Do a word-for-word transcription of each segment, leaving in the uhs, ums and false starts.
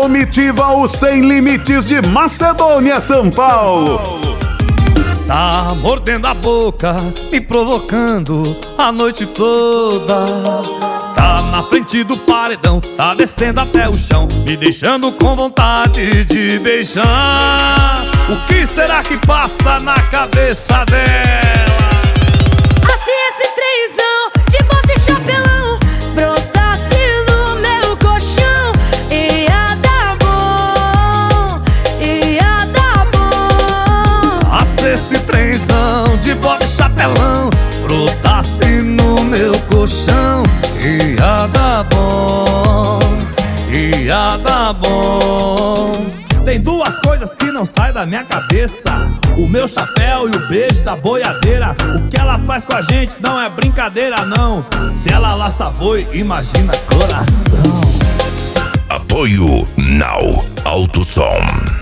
Comitiva Os Sem Limites de Macedônia, São Paulo. Tá mordendo a boca, me provocando a noite toda. Tá na frente do paredão, tá descendo até o chão, me deixando com vontade de beijar. O que será que passa na cabeça dela? Ah, se esse trenzão de bota e chapelão brotasse no meu colchão, ia dar bom, ia dar bom. Ah, se esse trenzão de bota e chapelão brotasse no meu colchão, ia dar bom, ia dar bom. Tem duas coisas que não saem da minha cabeça: o meu chapéu e o beijo da boiadeira. O que ela faz com a gente não é brincadeira, não. Se ela laça boi, imagina coração. Apoio Now Alto Som.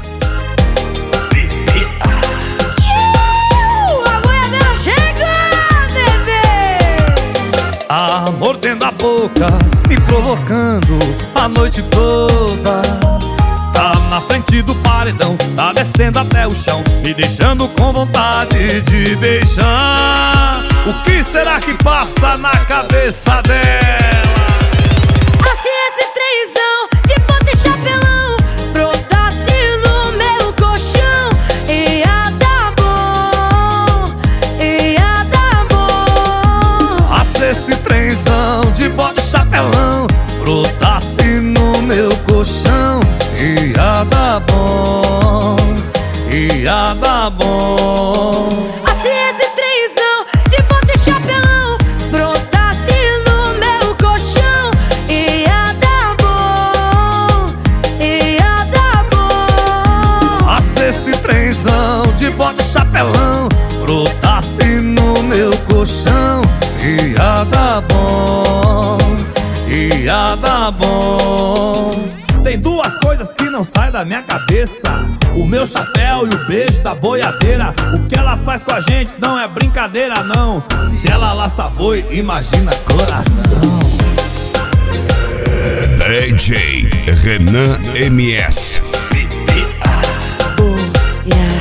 Ah, mordendo a boca, me provocando a noite toda. Tá na frente do paredão, tá descendo até o chão, me deixando com vontade de beijar. O que será que passa na cabeça dela? Ah, se esse trenzão de bota e chapelão brotasse no meu colchão, ia dar bom, ia dar bom. Ah, se esse trenzão de bota e chapelão brotasse no meu colchão, ia dar bom, ia dar bom. Ah, se esse trenzão de bota e chapelão brotasse no meu colchão, ia dar bom, ia dar bom. Ah, se esse trenzão de bota e chapelão brotasse no meu colchão, ia dar bom, ia dar bom. Tem duas coisas que não saem da minha cabeça: o meu chapéu e o beijo da boiadeira. O que ela faz com a gente não é brincadeira, não. Se ela laça boi, imagina coração. D J Renan M S. Oh, yeah.